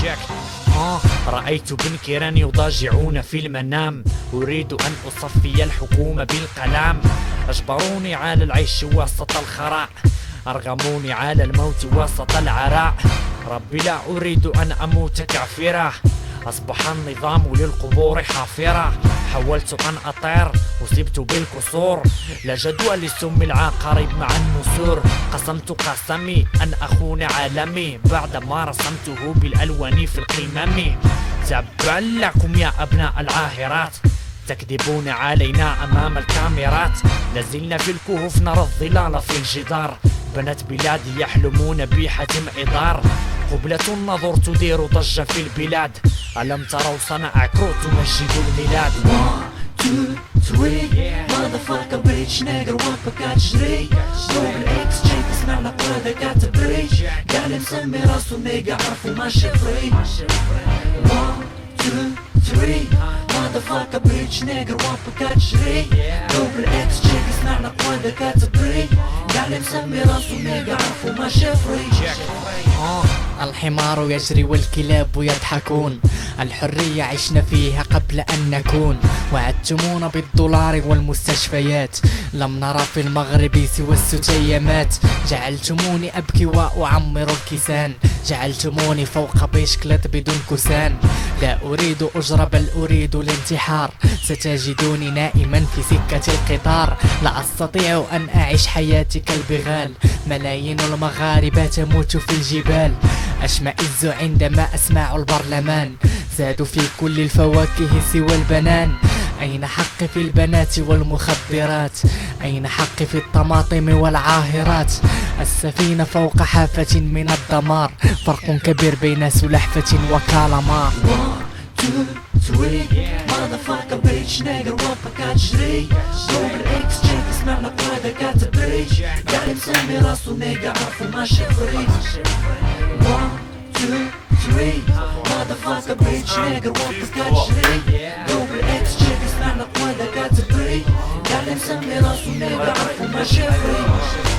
رأيت بنكرا يضاجعون في المنام، أريد أن أصفي الحكومة بالقلم. أجبروني على العيش وسط الخراء، أرغموني على الموت وسط العراء. ربي لا أريد أن أموت كافرة، أصبح النظام للقبور حافرة. حاولت أن أطير أصبت بالكسور، لا جدوى لسم العقارب مع النسور. قسمت قسمي أن أخون عالمي بعدما رسمته بالألوان في القمم. تبا لكم يا أبناء العاهرات، تكذبون علينا أمام الكاميرات. لازلنا في الكهوف نرى الظلال في الجدار، بنات بلادي يحلمون بحجم إدار. قبلة النظر تدير ضجة في البلاد، ألم تروا صنع كروت تمجد الميلاد. 1 2 3 motherfucker bitch nigger وابكا تجري. دور الاكس جي تسمع لقوة كاتبري، قال مسمي راسو نيجا عرفو ماشي فري. 1 2 3 motherfucker bitch nigger وابكا تجري. دور الاكس جي تسمع لقوة كاتبري، قال مسمي راسو نيجا عرفو ماشي فري. الحمار يجري والكلاب يضحكون، الحرية عشنا فيها قبل أن نكون. وعدتمونا بالدولار والمستشفيات، لم نرى في المغرب سوى الستيمات. جعلتموني أبكي وأعمر الكيسان، جعلتموني فوق بيشكلت بدون كسان. لا أريد أجرة بل أريد الانتحار، ستجدوني نائما في سكة القطار. لا أستطيع أن أعيش حياتي كالبغال، ملايين المغاربة تموت في الجبال. أشمئز عندما أسمع البرلمان، زادوا في كل الفواكه سوى البنان. أين حقي في البنات والمخدرات؟ أين حقي في الطماطم والعاهرات؟ السفينة فوق حافة من الدمار، فرق كبير بين سلحفة وكالمار. 1 2 3 motherfucker bitch nigger وابكا تجري. دور الاكس جي تسمع لقوة كاتبري، قال مسمي راسو نيجا عرفو ماشي فري. 1 2 3 motherfucker bitch nigger وابكا تجري. دور الاكس جي تسمع لقوة كاتبري، قال مسمي راسو نيجا عرفو ماشي فري.